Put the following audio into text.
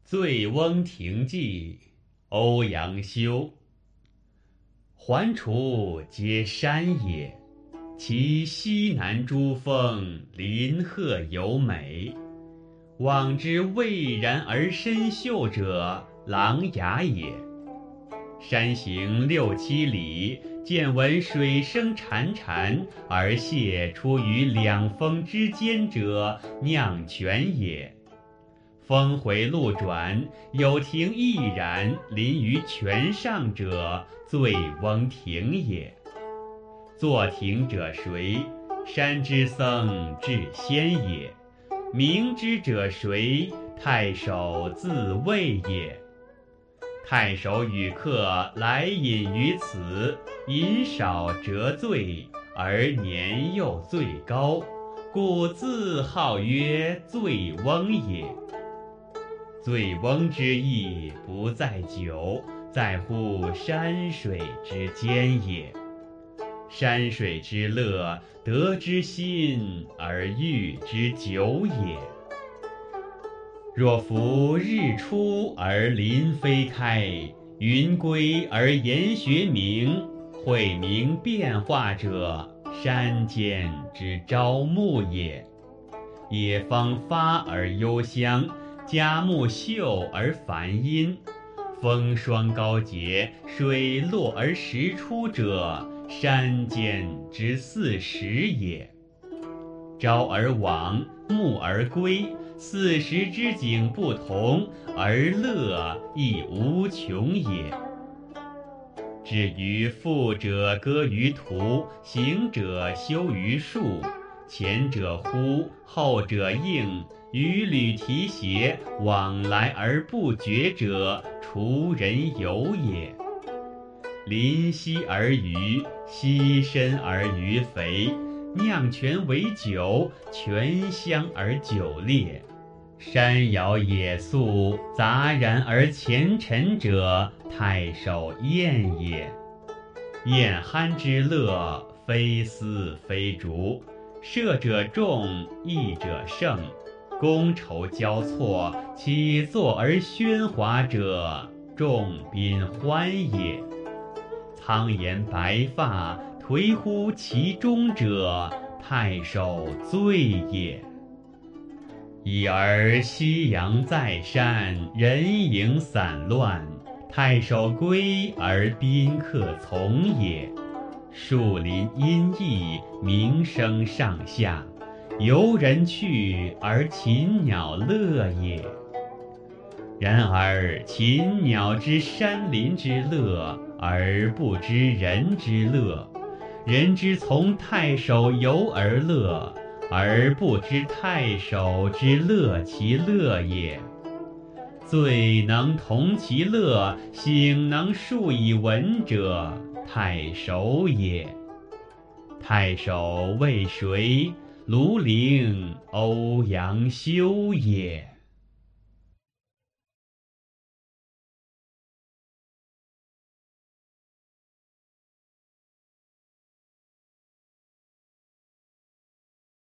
醉翁亭记，欧阳修。环滁皆山也，其西南诸峰，林壑尤美。望之蔚然而深秀者，琅琊也。山行6-7里，见闻水声潺潺，而泻出于两峰之间者，酿泉也。峰回路转，有亭翼然临于泉上者，醉翁亭也。作亭者谁？山之僧智仙也。明之者谁？太守自谓也。太守与客来饮于此，饮少辄醉，而年又最高，故自号曰醉翁也。醉翁之意不在酒，在乎山水之间也。山水之乐，得之心而寓之酒也。若夫日出而林霏开，云归而岩穴明，晦明变化者，山间之朝暮也。野芳发而幽香，佳木秀而繁阴，风霜高洁，水落而石出者，山间之四时也。朝而往，暮而归，四时之景不同，而乐亦无穷也。至于富者歌于途，行者休于树，前者呼，后者应，与履提携，往来而不绝者，滁人游也。临溪而渔，溪深而鱼肥，酿泉为酒，泉香而酒冽。山摇野宿，杂然而前陈者，太守宴也。宴酣之乐，非丝非竹，射者众，弈者胜，觥筹交错，起坐而喧哗者，众宾欢也。苍颜白发，颓乎其中者，太守醉也。已而夕阳在山，人影散乱，太守归而宾客从也。树林阴翳，鸣声上下，游人去而禽鸟乐也。然而禽鸟知山林之乐，而不知人之乐；人之从太守游而乐，而不知太守之乐其乐也。醉能同其乐，醒能述以文者，太守也。太守谓谁？庐陵欧阳修也。